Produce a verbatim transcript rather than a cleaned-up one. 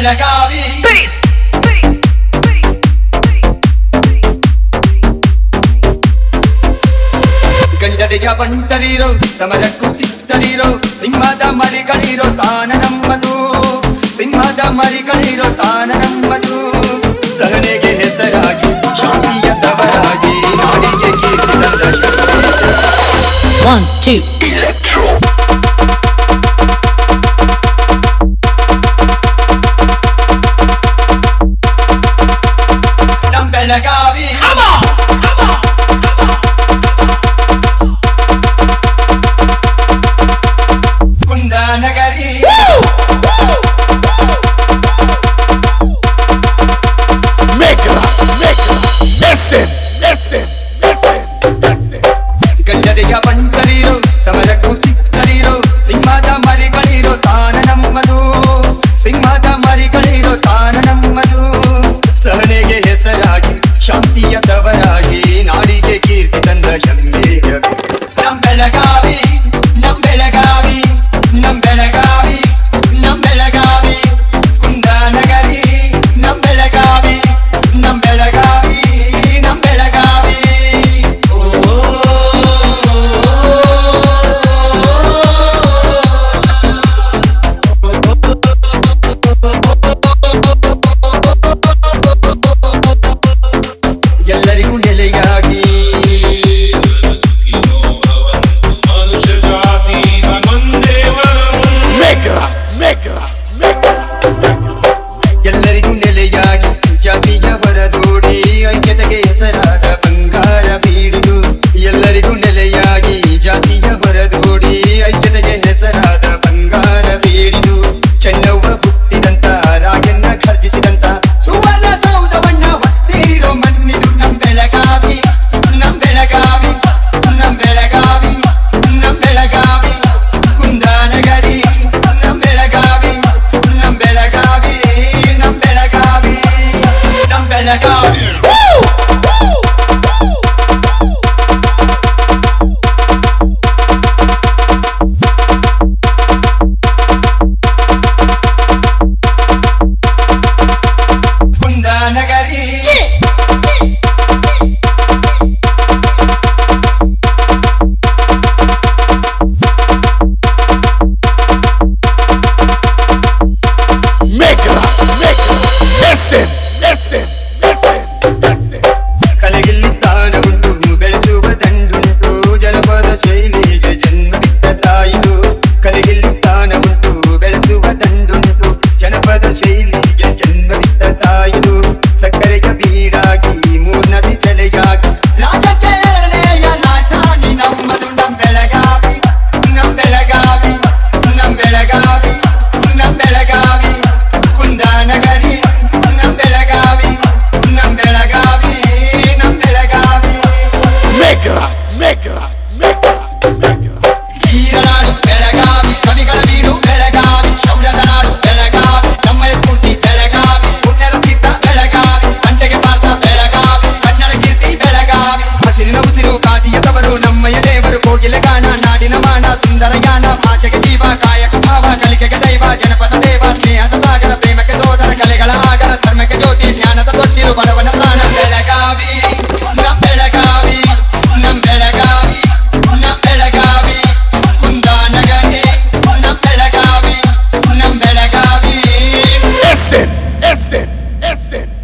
Belagavi Peace ಗಂಡರಿಯ ಬಂಟರಿರೋ ಸಮರಕ್ಕೂ ಸಿದ್ಧರಿರೋ ಸಿಂಹದ ಮರಿಗಳಿರೋ ತಾನ ನಮ್ಮದು ಸಿಂಹದ ಮರಿಗಳಿರೋ ತಾನ ನಮ್ಮದು ಸಹನೆಗೆ ಹೆಸರಾಗಿ ಶಾಂತಿಯ ತವರಾಗಿ ನಾಡಿಗೆ ಕೀರ್ತಿ ತಂದ One, two, electro. Nam Belagavi, come on, come on, Kunda Nagari, Mega, mega, listen, listen, listen, listen. ಗಂಡರಿಯ ಬಂಟರಿರೋ ಸಮರಕ್ಕೂ ಸಿದ್ಧರಿರೋ ಸಿಂಹದ ಮರಿಗಳಿರೋ ತಾನ ನಮ್ಮದು ಸಿಂಹದ ಮರಿಗಳಿರೋ ತಾನ ನಮ್ಮದು ಸಹನೆಗೆ ಹೆಸರಾಗಿ ಶಾಂತಿಯ ತವರಾಗಿ ನಾಡಿಗೆ ಕೀರ್ತಿ ತಂದ ಹೆಮ್ಮೆಯ ನಮ್ ಬೆಳಗಾವಿ ನಮ್ ಬೆಳಗಾವಿ ನಮ್ ಬೆಳಗಾವಿ ನಮ್ ಬೆಳಗಾವಿ ಕುಂದಾನಗರಿ ನಮ್ ಬೆಳಗಾವಿ ನಮ್ ಬೆಳಗಾವಿ ನಮ್ ಬೆಳಗಾವಿ ಎಲ್ಲರಿಗೂ ನೆಲೆಯಾಗಿ Mega, mega, mega, mega. ಎಲ್ಲರಿಗೂ ನೆಲೆಯಾಗಿ ಜಾತಿಯ ಹೊರದೋಡಿ ಐಕ್ಯತೆಗೆ ಹೆಸರಾದ ಬಂಗಾರ ಬೀಡುದು ಎಲ್ಲರಿಗೂ ನೆಲೆಯಾಗಿ ಜಾತಿಯ ಹೊರದೋಡಿ ಐಕ್ಯತೆಗೆ ಹೆಸರಾದ ಬಂಗಾರ ಬೀಡಿದು ಚೆನ್ನವ್ವ ಹುಟ್ಟಿದಂತ ರಾಯಣ್ಣ ಖರ್ಜಿಸಿದಂತ ಸುವರ್ಣ ಸೌಧವನ್ನ ಹೊತ್ತಿರೋ ಮಣ್ಣಿದು ನಮ್ ಬೆಳಗಾವಿ ನಮ್ ಬೆಳಗಾವಿ ನಮ್ ಬೆಳಗಾವಿ ನಮ್ ಬೆಳಗಾವಿ ಕುಂದಾನಗರಿ ನಮ್ ಬೆಳಗಾವಿ ನಮ್ ಬೆಳಗಾವಿ ನಮ್ ಬೆಳಗಾವಿ ನಮ್ ಬೆಳಗಾವಿ ಕುಂದಾನಗರಿ Mega, mega, listen, listen, listen, listen. ಕಲೆಗಿಲ್ಲಿ ಸ್ಥಾನ ಉಂಟು ಬೆಳೆಸುವ ದಂಡುಂಟು ಜನಪದ ಶೈಲಿಗೆ ಜನ್ಮ ಬಿಟ್ಟ ತಾಯಿದು ಕಲೆಗಿಲ್ಲಿ ಸ್ಥಾನ ಉಂಟು ಬೆಳೆಸುವ ದಂಡುಂಟು ಜನಪದ ಶೈಲಿಗೆ ಜನ್ಮ ಬಿಟ್ಟ ತಾಯಿದು ಸಕ್ಕರೆಯ ಬೀಡಾಗಿ ಮೂರ್ನದಿ ಸೆಲೆಯಾಗಿ ರಾಜ್ಯಕ್ಕೆ ಎರಡನೆಯ ರಾಜಧಾನಿ ನಮ್ಮದು ನಮ್ ಬೆಳಗಾವಿ ನಮ್ ಬೆಳಗಾವಿ ನಮ್ ಬೆಳಗಾವಿ ನಮ್ ಬೆಳಗಾವಿ ಕುಂದಾನಗರಿ ನಮ್ ಬೆಳಗಾವಿ ನಮ್ ಬೆಳಗಾವಿ ನಮ್ Belagavi Mega, mega, mega, mega. ವೀರನಾಡು Belagavi ಕವಿಗಳ ಬೀಡು ಬೆಳಗಾವಿ ಶೌರ್ಯದ ನಾಡು ಬೆಳಗಾವಿ ನಮ್ಮ ಸ್ಫೂರ್ತಿ ಬೆಳಗಾವಿ ಪುಣ್ಯದ ತೀರ್ಥ ಬೆಳಗಾವಿ ಕಂಟೆಗೆ ಪಾತ್ರ ಬೆಳಗಾವಿ ಕನ್ನಡ ಕೀರ್ತಿ ಬೆಳಗಾವಿ ಹಸಿರಿನ ಉಸಿರು ಕಾದಿಯ ತವರು ನಮ್ಮಯ ದೇವರು ಕೋಗಿಲೆ ಗಾನ ನಾಡಿನ ಮಾನ ಸುಂದರ ಯಾನ ಭಾಷೆಗೆ ಜೀವ ಕಾಯಕ ಭಾವ ಕಲಿಕೆಗೆ ದೈವ ಜನಪದ ದೇವ ಸ್ನೇಹದ ಸಾಗರ ಪ್ರೇಮಕ್ಕೆ ಸೋದರ ಕಲೆಗಳ ಆಗರ ಧರ್ಮಕ್ಕೆ ಜ್ಯೋತಿ ಜ್ಞಾನದ ತೊಟ್ಟಿಲು ಬಡವನ ಪ್ರಾಣ ಬೆಳಗಾವಿ ನಮ್ ಬೆಳಗಾವಿ ನಮ್ ಬೆಳಗಾವಿ ನಮ್ ಬೆಳಗಾವಿ ಕುಂದಾನಗರಿ ನಮ್ ಬೆಳಗಾವಿ ನಮ್ ಬೆಳಗಾವಿ Listen, listen, listen.